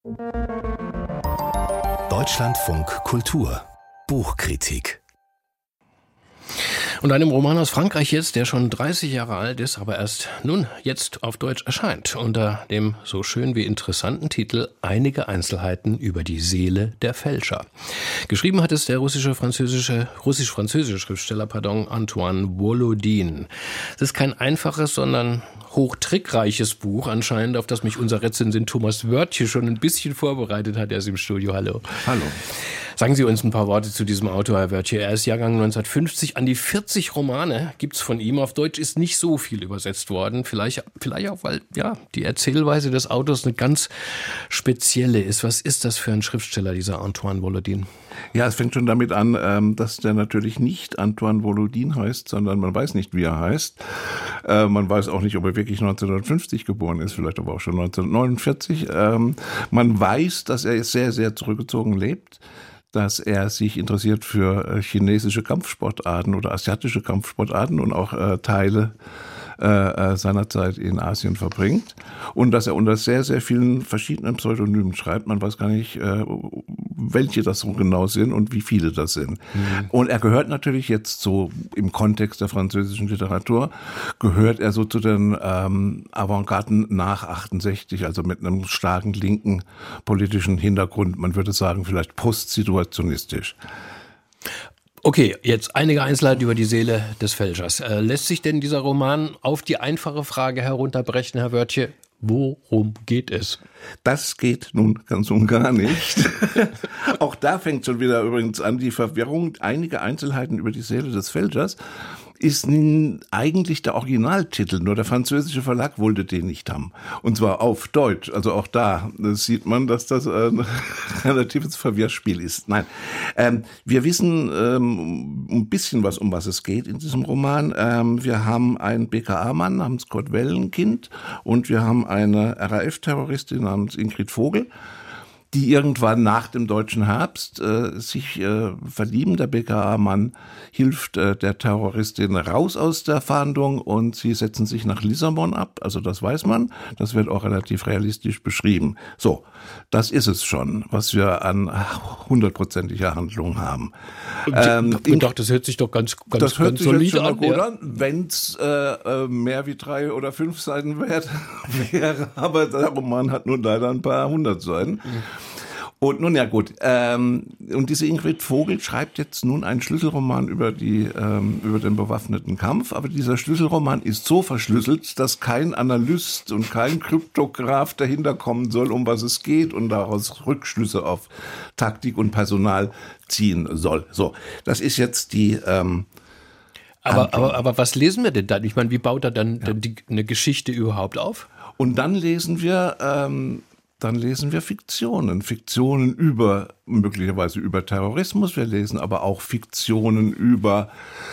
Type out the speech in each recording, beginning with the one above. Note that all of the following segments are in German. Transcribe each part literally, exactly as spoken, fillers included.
Deutschlandfunk Kultur Buchkritik. Und einem Roman aus Frankreich jetzt, der schon dreißig Jahre alt ist, aber erst nun jetzt auf Deutsch erscheint, unter dem so schön wie interessanten Titel Einige Einzelheiten über die Seele der Fälscher. Geschrieben hat es der russische-französische, russisch-französische Schriftsteller, pardon, Antoine Volodin. Es ist kein einfaches, sondern hochtrickreiches Buch anscheinend, auf das mich unser Rezensent Thomas Wörtje schon ein bisschen vorbereitet hat. Er ist im Studio. Hallo. Hallo. Sagen Sie uns ein paar Worte zu diesem Autor, Herr Wörtje. Er ist Jahrgang neunzehnhundertfünfzig. An die vierzig Romane gibt's von ihm. Auf Deutsch ist nicht so viel übersetzt worden. Vielleicht, vielleicht auch, weil ja die Erzählweise des Autors eine ganz spezielle ist. Was ist das für ein Schriftsteller, dieser Antoine Volodin? Ja, es fängt schon damit an, dass der natürlich nicht Antoine Volodin heißt, sondern man weiß nicht, wie er heißt. Man weiß auch nicht, ob er wirklich neunzehnhundertfünfzig geboren ist, vielleicht aber auch schon neunzehnhundertneunundvierzig. Man weiß, dass er sehr, sehr zurückgezogen lebt, dass er sich interessiert für chinesische Kampfsportarten oder asiatische Kampfsportarten und auch äh, Teile äh, seiner Zeit in Asien verbringt. Und dass er unter sehr, sehr vielen verschiedenen Pseudonymen schreibt. Man weiß gar nicht, äh, welche das so genau sind und wie viele das sind. Mhm. Und er gehört natürlich jetzt so im Kontext der französischen Literatur, gehört er so zu den ähm, Avantgarden nach achtundsechzig, also mit einem starken linken politischen Hintergrund. Man würde sagen, vielleicht postsituationistisch. Okay, jetzt einige Einzelheiten über die Seele des Fälschers. Äh, lässt sich denn dieser Roman auf die einfache Frage herunterbrechen, Herr Wörtje? Worum geht es? Das geht nun ganz und gar nicht. Auch da fängt schon wieder übrigens an die Verwirrung. Einige Einzelheiten über die Seele des Fälschers ist eigentlich der Originaltitel, nur der französische Verlag wollte den nicht haben. Und zwar auf Deutsch. Also auch da sieht man, dass das ein relatives Verwirrspiel ist. Nein, ähm, wir wissen ähm, ein bisschen was, um was es geht in diesem Roman. Ähm, wir haben einen B K A-Mann namens Kurt Wellenkind und wir haben eine R A F-Terroristin namens Ingrid Vogel, die irgendwann nach dem deutschen Herbst äh, sich äh, verlieben. Der B K A-Mann hilft äh, der Terroristin raus aus der Fahndung und sie setzen sich nach Lissabon ab. Also das weiß man. Das wird auch relativ realistisch beschrieben. So, das ist es schon, was wir an hundertprozentiger Handlung haben. Ähm, ich dachte, das hört sich doch ganz, ganz, das hört ganz sich solide jetzt schon an. Gut Ja. an, wenn es äh, mehr wie drei oder fünf Seiten wert wäre. Aber der Roman hat nun leider ein paar hundert Seiten. Mhm. Und nun ja gut, ähm, und diese Ingrid Vogel schreibt jetzt nun einen Schlüsselroman über die ähm, über den bewaffneten Kampf, aber dieser Schlüsselroman ist so verschlüsselt, dass kein Analyst und kein Kryptograph dahinter kommen soll, um was es geht und daraus Rückschlüsse auf Taktik und Personal ziehen soll. So, das ist jetzt die ähm, aber, aber, aber was lesen wir denn dann? Ich meine, wie baut er dann, ja. dann die, eine Geschichte überhaupt auf? Und dann lesen wir ähm, Dann lesen wir Fiktionen, Fiktionen über, möglicherweise über Terrorismus. Wir lesen aber auch Fiktionen über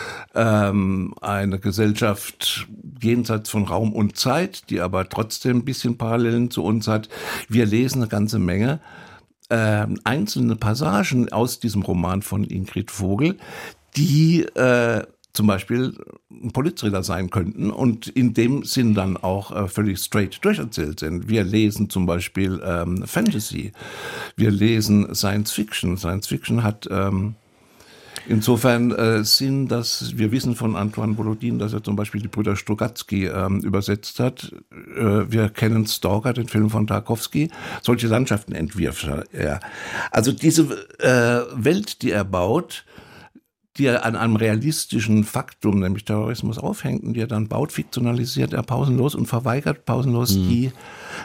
ähm, eine Gesellschaft jenseits von Raum und Zeit, die aber trotzdem ein bisschen Parallelen zu uns hat. Wir lesen eine ganze Menge äh, einzelne Passagen aus diesem Roman von Ingrid Vogel, die äh, zum Beispiel ein Polizthriller sein könnten und in dem Sinn dann auch äh, völlig straight durcherzählt sind. Wir lesen zum Beispiel ähm, Fantasy, wir lesen Science Fiction. Science Fiction hat ähm, insofern äh, Sinn, dass wir wissen von Antoine Volodin, dass er zum Beispiel die Brüder Strugatsky ähm, übersetzt hat. Äh, wir kennen Stalker, den Film von Tarkovsky. Solche Landschaften entwirft er. Also diese äh, Welt, die er baut, die er an einem realistischen Faktum, nämlich Terrorismus, aufhängt und die er dann baut, fiktionalisiert er pausenlos und verweigert pausenlos mhm. die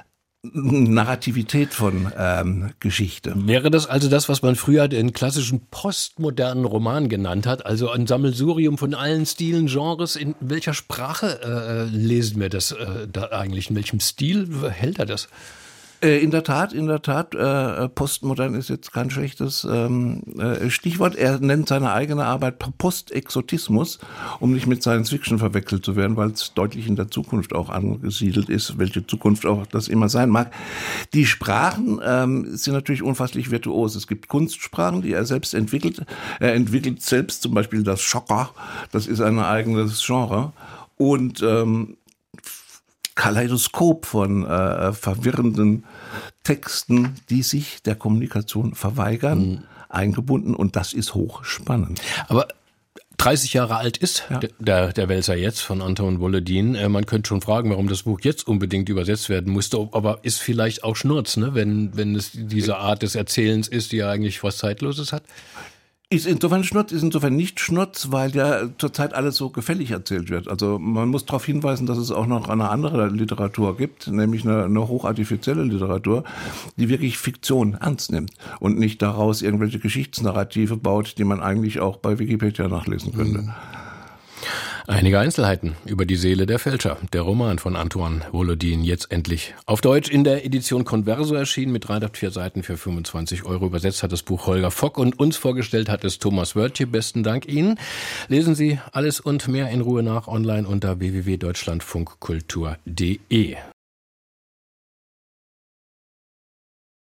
Narrativität von ähm, Geschichte. Wäre das also das, was man früher den klassischen postmodernen Roman genannt hat, also ein Sammelsurium von allen Stilen, Genres? In welcher Sprache äh, lesen wir das äh, da eigentlich? In welchem Stil hält er das? In der Tat, in der Tat, äh, postmodern ist jetzt kein schlechtes ähm, äh, Stichwort. Er nennt seine eigene Arbeit Postexotismus, um nicht mit Science Fiction verwechselt zu werden, weil es deutlich in der Zukunft auch angesiedelt ist, welche Zukunft auch das immer sein mag. Die Sprachen ähm, sind natürlich unfasslich virtuos. Es gibt Kunstsprachen, die er selbst entwickelt. Er entwickelt selbst zum Beispiel das Schocker, das ist ein eigenes Genre. Und ähm, Kaleidoskop von äh, verwirrenden Texten, die sich der Kommunikation verweigern, mhm. eingebunden, und das ist hochspannend. Aber dreißig Jahre alt ist ja. der, der Wälzer jetzt von Anton Volodin. Man könnte schon fragen, warum das Buch jetzt unbedingt übersetzt werden musste, aber ist vielleicht auch Schnurz, ne? wenn, wenn es diese Art des Erzählens ist, die ja eigentlich was Zeitloses hat? Ist insofern Schnurz, ist insofern nicht Schnurz, weil ja zurzeit alles so gefällig erzählt wird. Also man muss darauf hinweisen, dass es auch noch eine andere Literatur gibt, nämlich eine, eine hochartifizielle Literatur, die wirklich Fiktion ernst nimmt und nicht daraus irgendwelche Geschichtsnarrative baut, die man eigentlich auch bei Wikipedia nachlesen könnte. Mhm. Einige Einzelheiten über die Seele der Fälscher. Der Roman von Anton Volodin, jetzt endlich auf Deutsch in der Edition Converso erschienen, mit dreihundertvier Seiten für fünfundzwanzig Euro. Übersetzt hat das Buch Holger Fock und uns vorgestellt hat es Thomas Wörtje. Besten Dank Ihnen. Lesen Sie alles und mehr in Ruhe nach online unter w w w punkt deutschlandfunkkultur punkt de.